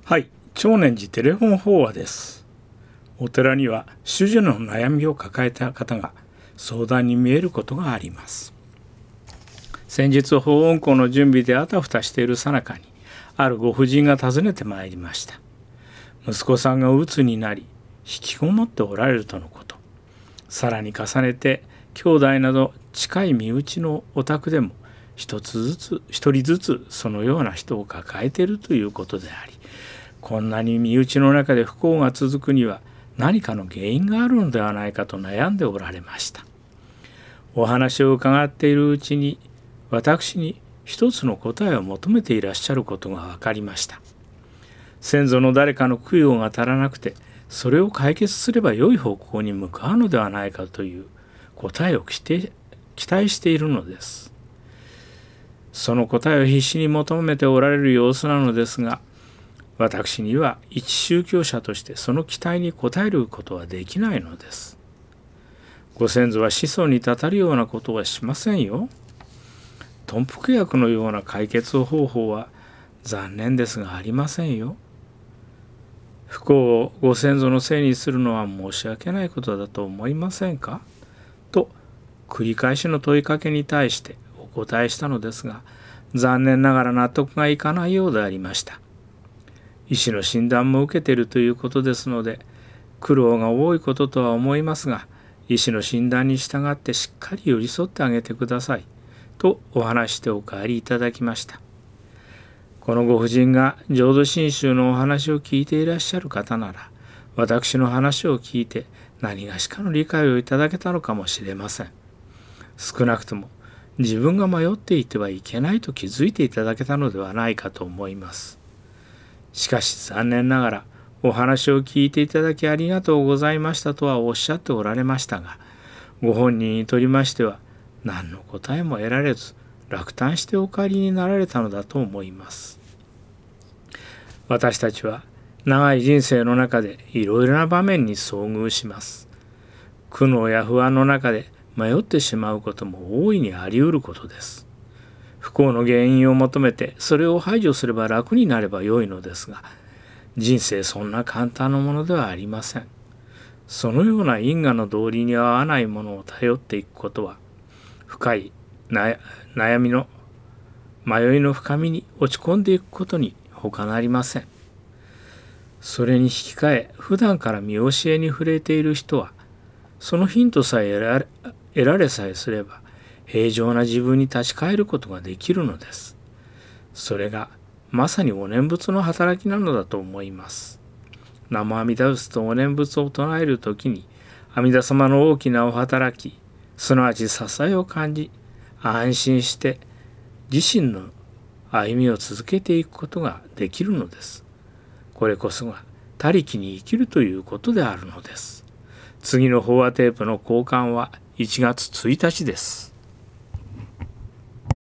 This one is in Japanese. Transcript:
はい、長年寺テレフォン法話です。お寺には主事の悩みを抱えた方が相談に見えることがあります。先日法音香の準備であたふたしている最中にあるご婦人が訪ねてまいりました。息子さんが鬱になり引きこもっておられるとのこと。さらに重ねて兄弟など近い身内のお宅でも一人ずつそのような人を抱えているということであり、こんなに身内の中で不幸が続くには何かの原因があるのではないかと悩んでおられました。お話を伺っているうちに私に一つの答えを求めていらっしゃることが分かりました。先祖の誰かの供養が足らなくてそれを解決すれば良い方向に向かうのではないかという答えを期待しているのです。その答えを必死に求めておられる様子なのですが、私には一宗教者としてその期待に応えることはできないのです。ご先祖は子孫にたたるようなことはしませんよ。頓服薬のような解決方法は残念ですがありませんよ。不幸をご先祖のせいにするのは申し訳ないことだと思いませんかと繰り返しの問いかけに対してお答えしたのですが、残念ながら納得がいかないようでありました。医師の診断も受けているということですので、苦労が多いこととは思いますが、医師の診断に従ってしっかり寄り添ってあげてくださいとお話してお帰りいただきました。このご婦人が浄土真宗のお話を聞いていらっしゃる方なら、私の話を聞いて何がしかの理解をいただけたのかもしれません。少なくとも自分が迷っていてはいけないと気づいていただけたのではないかと思います。しかし残念ながらお話を聞いていただきありがとうございましたとはおっしゃっておられましたが、ご本人にとりましては何の答えも得られず落胆してお帰りになられたのだと思います。私たちは長い人生の中でいろいろな場面に遭遇します。苦悩や不安の中で迷ってしまうことも大いにあり得ることです。不幸の原因を求めてそれを排除すれば楽になればよいのですが、人生そんな簡単なものではありません。そのような因果の道理に合わないものを頼っていくことは、深い悩みの迷いの深みに落ち込んでいくことに他なりません。それに引き換え、普段から見教えに触れている人は、そのヒントさえ得られさえすれば、平常な自分に立ち返ることができるのです。それがまさにお念仏の働きなのだと思います。南無阿弥陀仏とお念仏を唱えるときに、阿弥陀様の大きなお働き、すなわち支えを感じ、安心して自身の歩みを続けていくことができるのです。これこそが他力に生きるということであるのです。次の法話テープの交換は1月1日です。